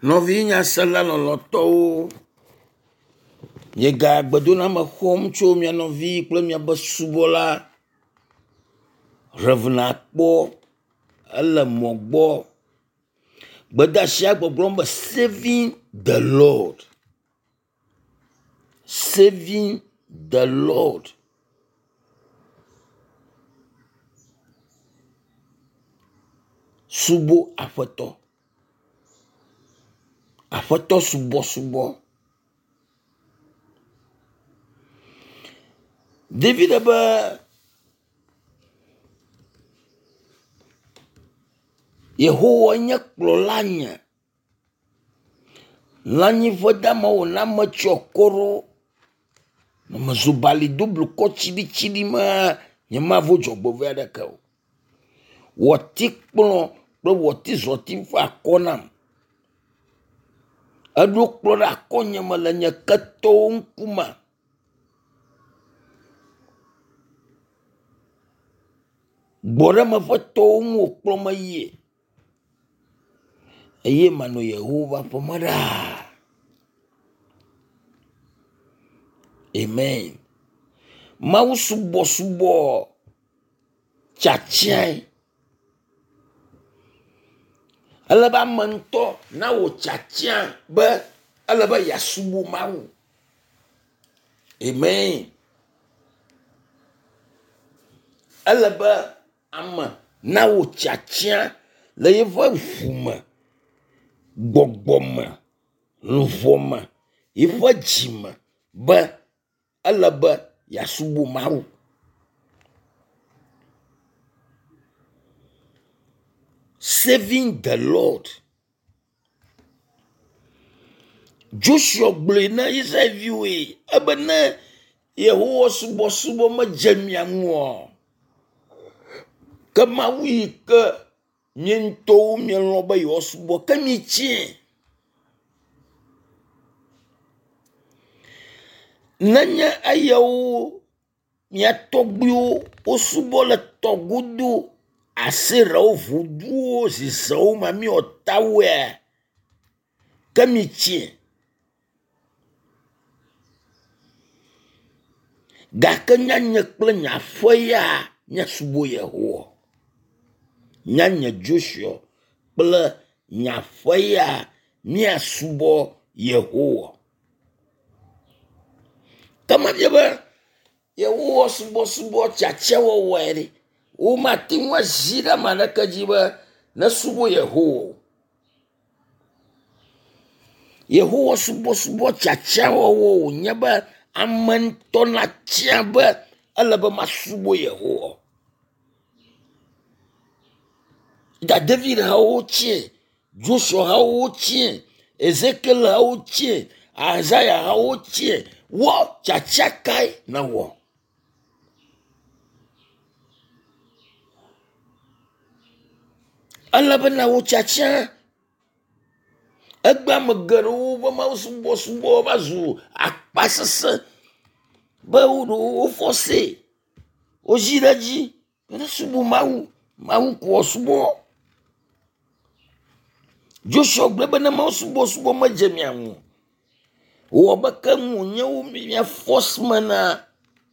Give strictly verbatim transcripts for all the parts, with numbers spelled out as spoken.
Novinya sala loloto ye ga gbedona me xɔm tso mia novi kple mia be subola revna kpɔ ele mo gbɔ gbedasia gbɔgblɔm be saving the Lord, saving the Lord. Subo aƒetɔ, aƒetɔ subo subo. David be Yehowa nye kplɔla nye, lãnyi ƒe dama wo na me tsyɔ kɔɖo, ne me zo bali do blukɔ tsiɖitsiɖi me nye ma vo dzɔgbevɔe aɖeke o. Wɔti kplɔ kple wɔti zɔti ƒe akɔ nam. Eɖo kplɔ ɖe akɔ nye me le nye ketɔwo ŋkume. Gbɔɖe me ƒe tɔwo ŋu wòkplɔ me yie. Eye manɔ Yehowa ƒe me ɖaa. Amen. Mawu subɔ subɔ tsatsiae. Ele be ame ŋutɔ na wò tsatsia be ele be yasubu Mawu. Amen. Ele be ame na wò tsatsia le yeƒe ʋu me, gbɔgbɔ me, luʋɔ me, yeƒe dzi me be ele be yasubu Mawu. Saving the Lord. Joshua gblɔe na Israelviwoe ebe ne Yehowa subɔ subɔ me dze mia ŋu o. Ke Mawu yi ke mie ŋutɔwo mielɔ̃ be yewoasubɔ ke mi tsie. Nenye eyawo mia tɔgbuiwo wosubɔ le tɔgodo Aserawo ʋuduwo zizawo mamio tawoe ke mi tsie. Gake nyanye kple nye aƒe ya miasubɔ Yehowa. Nyanye Joshua kple nye aƒe ya miasubɔ Yehowa. Kama bia be Yehowa subɔ subɔ tsatsia wɔwɔe ɖi. Wo mate ŋu azi ɖe ame aɖeke dzi be ne subɔ Yehowa. Yehowa subɔ subɔ tsatsia wɔwɔ wònye be ame ŋutɔ natsia be ele be masubɔ Yehowa. Da David ha wotsie, Joshua ha wotsie, Ezekiel ha wotsie, Isaiah ha wotsie, wɔ tsatsia kae na wɔ. Ele be na wo tsatsia. Egbe ame geɖewo be Mawu subɔ subɔ va zu akpasese be wo fɔse, wozi ɖe dzi be ne subɔ Mawu, Mawu ko subɔ. Joshua gblɔ be ne Mawu subɔ subɔ medze mia ŋu. Wɔ be ke ŋu nye wo mia force mena.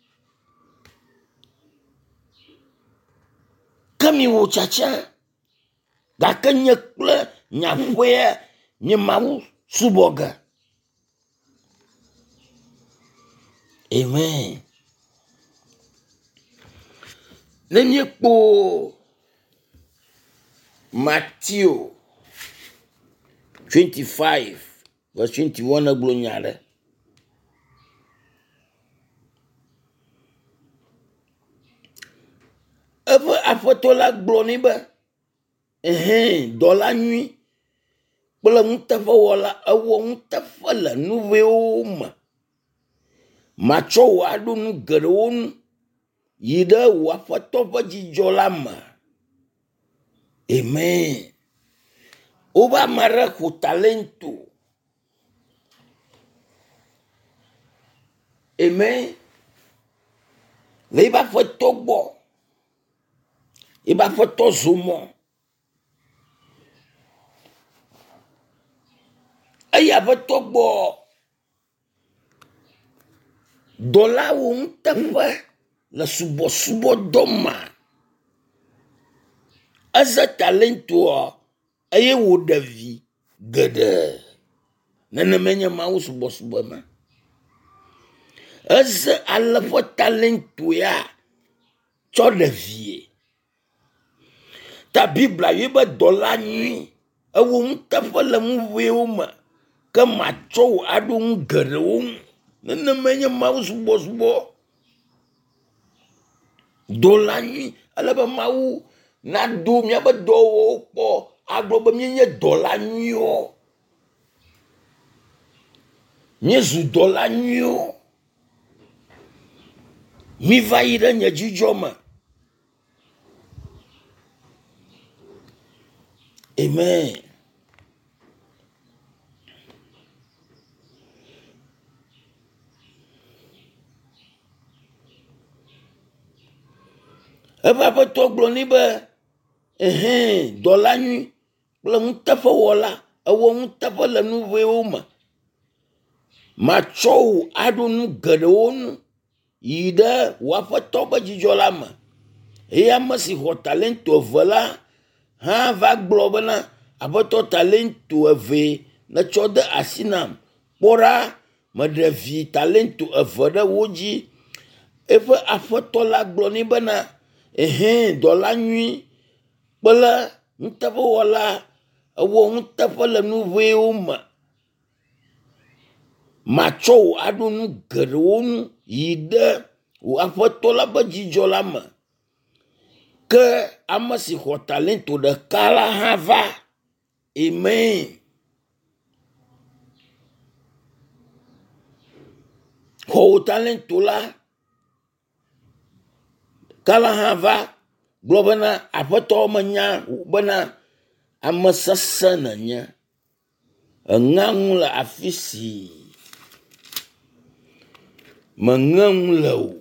Ke mi wo tsatsia. Gake nye kple nye aƒea nye Mawu subɔ ge. Amen. Ne miekpo Matthew twenty-five verse twenty-one egblɔ nya ɖe. Eƒe aƒetɔ la gblɔ nɛ be ehẽ dɔla nyui kple ŋuteƒewɔla ewɔ ŋuteƒe le nu ʋewo me. Matsɔ wò aɖo nu geɖewo nu yi ɖe wò aƒetɔ ƒe dzidzɔ la me. Amen. Wobe ame aɖe ƒo talento. Amen. Le yiƒe aƒetɔ gbɔ. Yiƒe aƒetɔ zo mɔ. aƒetɔ gbɔ dɔlawo ŋuteƒe le subɔsubɔ dɔ ma eze talentoa eye wo ɖevi geɖe neneme nye mawu subɔsubɔ ma eze ale ƒe talento ya tsɔ ɖevie ta bibla yi be dɔla nyui ewo ŋuteƒe le ŋuʋewo me ke matsɔ wo aɖo ŋu geɖewo ŋu neneme nye mawu subɔsubɔ dɔla nyui ale be mawu nado míabe dɔwo kpɔ agblɔ be míenye dɔla nyuiwo míezu dɔla nyuiwo mi va yi ɖe nye dzidzɔ me amen. Eƒe aƒetɔ gblɔ nɛ be ehɛn dɔla nyui kple ŋuteƒewɔla ewɔ ŋuteƒe le nu ʋewo me matsɔ wo aɖo nu geɖewo nu yi ɖe wò aƒetɔ ƒe dzidzɔ la me eye ame si xɔ talento eve la hã va gblɔ bena aƒetɔ talento eve netsɔ de asi nam kpɔɖa meɖe vi talento eve ɖe wo dzi eƒe aƒetɔ la gblɔ nɛ bena ehɛn dɔla nyui kple ŋuteƒewɔla ewɔ ŋuteƒe le nu ʋewo me matsɔ wo aɖo nu geɖewo nu yi ɖe wò aƒetɔ la ƒe dzidzɔ la me ke ame si xɔ talento ɖeka la hã va amen. Xɔ wò talento la kala hã va gblɔ bena aƒetɔ menya bena ame sesẽ nenye eŋe ŋu le afi si meŋe ŋu le o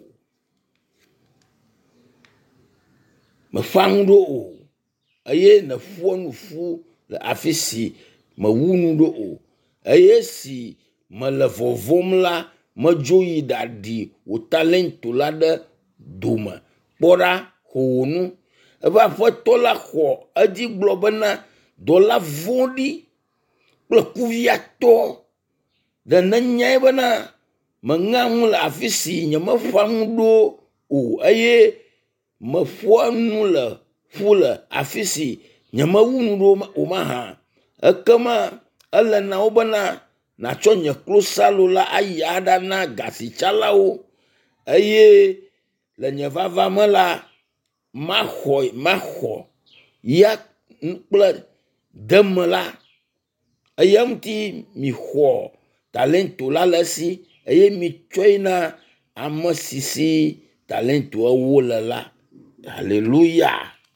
meƒã ŋu ɖo o eye neƒua nu ƒu le afi si mewu nu ɖo o eye si mele vɔvɔm la medzo yi ɖaɖi wò talento la ɖe dome kpɔɖa xɔ wò nu eƒe aƒetɔ la xɔ edzi gblɔ bena dɔla vɔ̃ɖi kple kuviatɔ ɖe nenyae bena meŋe ŋu le afi si nyemeƒã ŋu ɖo o eye meƒoa nu le ƒu le afi si nyemewu nu ɖo o mahã ekema ele na wo bena natsɔ nye klosalo la ayi aɖana gasitsalawo eye le nye vava me la maxɔ maxɔ ya kple deme la eye ŋuti mi xɔ talento la le esi eye mi tsɔe na ame si si talento ewo le la. Haleluya.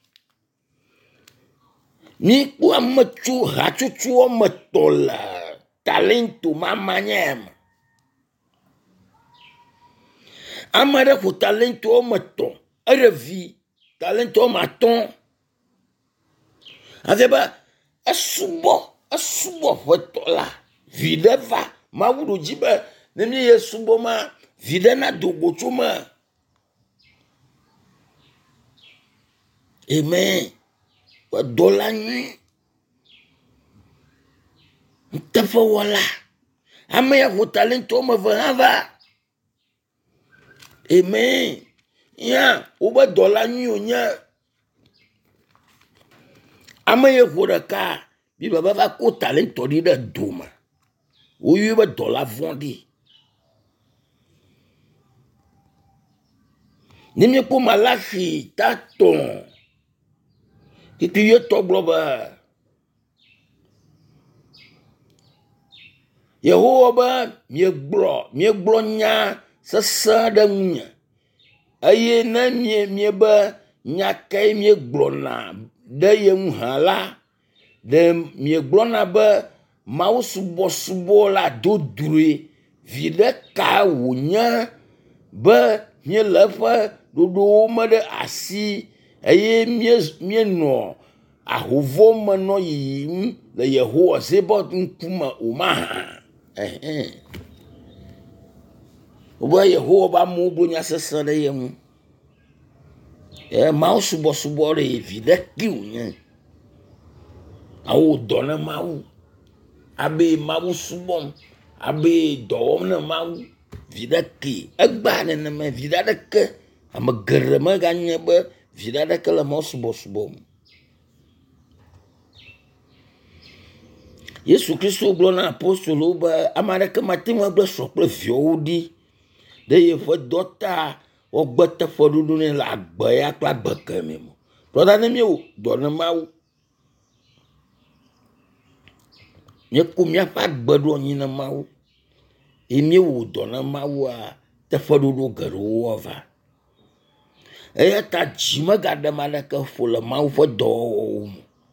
Mi kpɔ ame tso hatsotso wɔme etɔ̃ le talento mamanya me. Ame ɖe ƒo talento wɔme etɔ̃ eɖe vi talento wɔme atɔ̃ hafi be esubɔ esubɔ ƒetɔ la vi ɖe va mawu ɖo dzi be ne mi ye subɔ ma vi ɖe na do go tso me. Amen. Dɔla nyui ŋuteƒewɔla ame ya ƒo talento wɔme eve hã va. Amen. Ya wobe dɔla nyui wonye ame ye ƒo ɖeka bi baba va ko talento ɖi ɖe dome woyɔe be dɔla vɔ̃ɖi. Ne mi kpɔ Malachi tatɔ kiki ye tɔ gblɔ be Yehowa be miegblɔ miegblɔ nya sesẽ ɖe ŋunye eye ne mie mie be nya kae miegblɔna ɖe ye ŋu hã la ɖe miegblɔna be mawu subɔsubɔ la do drɔe vi ɖeka wònye be miele eƒe ɖoɖowo me ɖe asi eye mienɔ ahovo me no yiyim le Yehowa Zebot nkume o ma eh oba Yehowa ba mo bonya sese le yemu e ma subo subo re vida kiu awu dona mau abe mau subom abe dom na mau vida ki agba ne me vida de ke am gerema ganye be vida de ke le mo subo subom Yesu Kristo glo na apostolo ba amare ke matima gbe so pe viodi de ye fo dota o gbete fo dudu ne la gba ya kla gba ke mi mo broda ne mi o dona mau nye kumia fa gbedo nyina mawu emi wo dona mawu a te fododo gero ova e ta jima gada malaka fola mawu fo do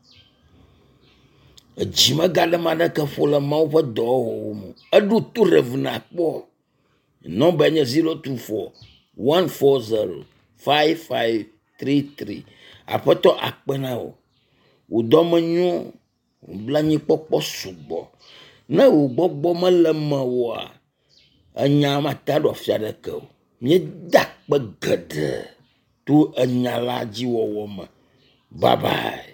e jima gada malaka fola mawu fo do adu tu revna po number nye zero two four one four zero five five three three apoto akpena o udomonyo blanyi popo subo na wo gbogbo malama wa anyama tado fiade ko mi dak bagade tu anyala jiwo woma bye bye.